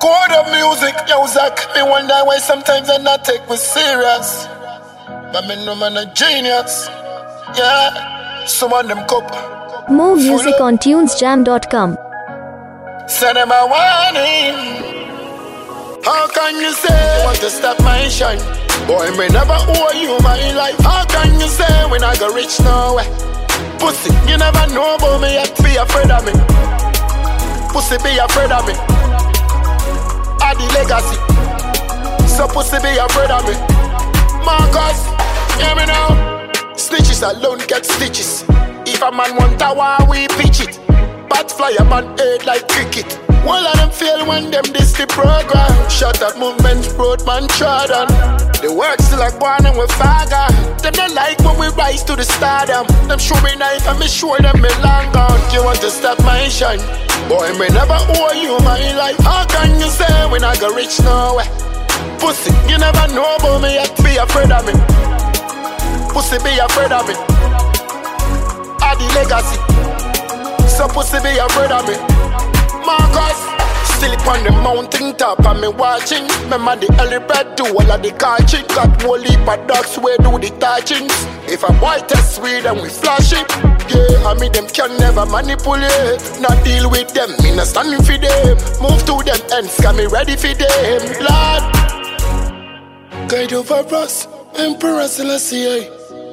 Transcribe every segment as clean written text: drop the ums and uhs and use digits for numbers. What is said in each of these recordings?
Code of music, yo Zach. Me wonder why sometimes I not take me serious. But me know man a genius. Yeah, some of them cup. More music on tunesjam.com. Send them a warning. How can you say you want to stop my shine? Boy, me never owe you my life. How can you say when I go rich nowhere? Pussy, you never know about me yet. Be afraid of me. Pussy, be afraid of me. I the legacy. So pussy, be afraid of me. Marcus, hear me now. Snitches alone get stitches. If a man want a war, we pitch it. Bat fly a man head like cricket. All of them fail when them diss the program. Shut up movement, road man trodden. The work still like born and we fagger. Them don't like when we rise to the stardom. Them show me knife and me sure them me long gone. You want to stop my shine? Boy, me never owe you my life. How can you say when I go rich nowhere? Pussy, you never know about me yet. Be afraid of me. Pussy, be afraid of me. I the legacy. So pussy, be afraid of me. Marcus, still upon the mountain top and me watching. Remember the helipad do all of the catching. Got whole heap of dogs where do the touchings. If a boy test weed and we flash it, yeah, I mean them can never manipulate. Not deal with them, me not standing for them. Move to them ends, got me ready for them. Lord, guide over us, Emperor Selassie.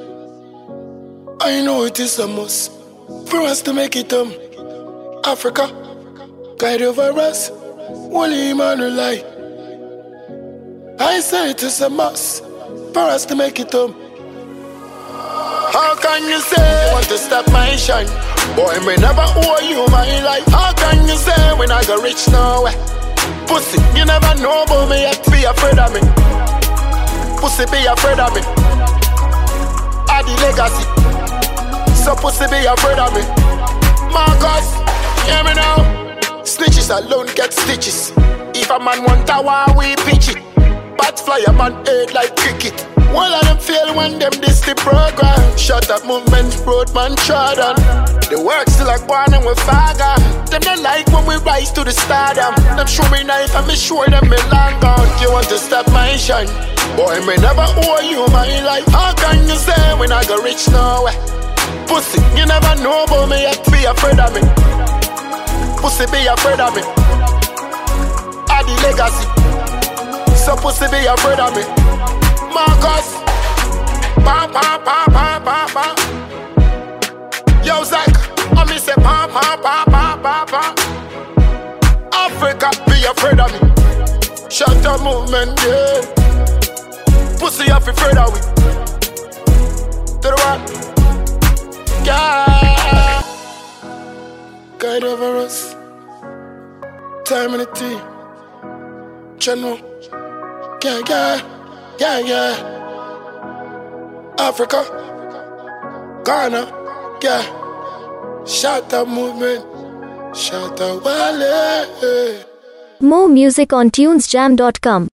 I know it is a must for us to make it Africa. Guide over us, Holy Emmanuel. I say it is a must for us to make it How can you say you want to stop my shine? Boy, me never owe you my life. How can you say when I go rich nowhere? Pussy, you never know about me yet. Be afraid of me. Pussy, be afraid of me. I the legacy. So pussy, be afraid of me. Marcus, hear me now. Snitches alone get stitches. If a man want a war, we pitch it. Bat fly a man head like cricket. All of them fail when them diss the program. Shut up movement, road man trodden. The work still like born and we fagger. Them don't like when we rise to the stardom. Them show me knife and me sure them me long gone. You want to stop my shine? Boy, me never owe you my life. How can you say when I go rich nowhere? Pussy, you never know about me yet. Be afraid of me. Pussy, be afraid of me. I the legacy. So pussy, be afraid of me. Marcus, pa pa pa pa pa pa. Yo Zach, I me say pa pa pa pa pa pa. Africa, be afraid of me. Shut up movement, yeah. Pussy, you afraid of me. To the what? Yeah. Guide over us. Time in the tea. Channel. Yeah, yeah. Yeah, yeah. Africa. Ghana. Yeah. Shout out movement. Shout out Wale. More music on tunesjam.com.